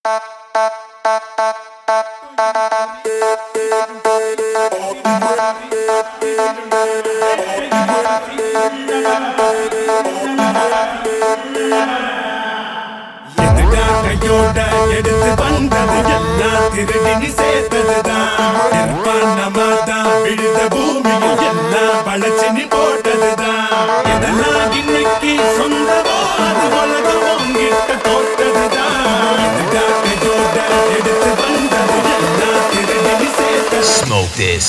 கையோட எடுத்து வந்தது எல்லாம் திருடி நீ சேர்த்ததுதான். நிர்வாணமாதான் விழுந்த பூமியில் எல்லாம் வளைச்சு நீ போட்டதுதான். எதெல்லாம் இன்னைக்கு சொந்தமோ அது உலகம் உங்கிட்ட தோட்டதுதான். கையோட எடுத்து வந்தது எல்லாம் திருடி நீ சேர்த்தது. Smoke this.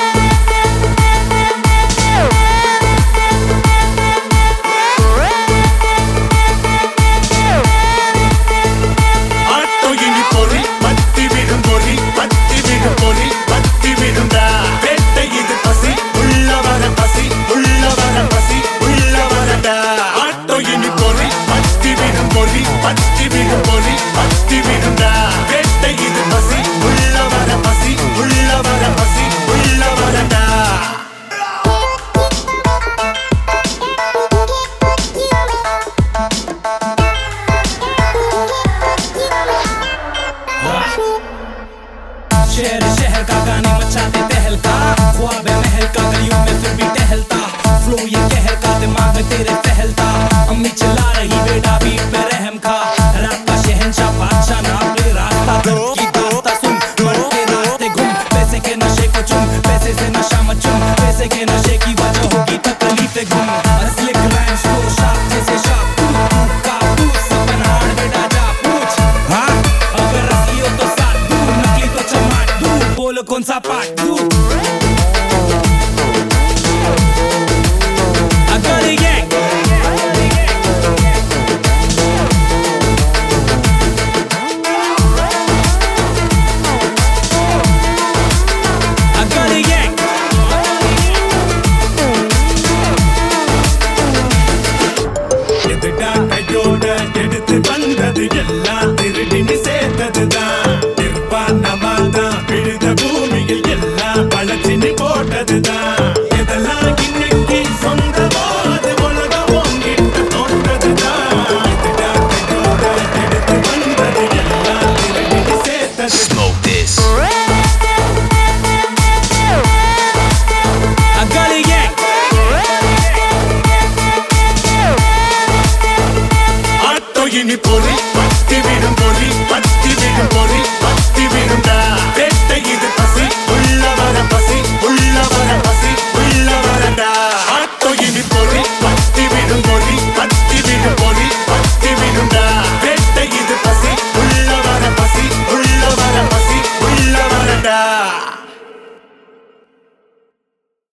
शहर का गाने मचाते तहलका, ख्वाब है महल का गलियों में फिर भी टहलता, फ्लो ये कहर का दिमाग में तेरे फहलता, अम्मी चिल्ला रही बेटा बीट पे रहम खा, रात का शहंशाह बादशाह नाम ले रास्ता की दास्ता सुन, मर के रास्ते घूम, पैसे के नशे को चुम, पैसे से नशा मत चुम, पैसे के नशे की वजह होगी तकलीफें गुम, स्लिक लाइंस को शार्प जैसे शार्प काबूस अपन हार बेटा जा पूछ, अगर असली हो तो साथ दूर, नकली तो चमाट दूर, बोलो कौन सा पार्ट दूर.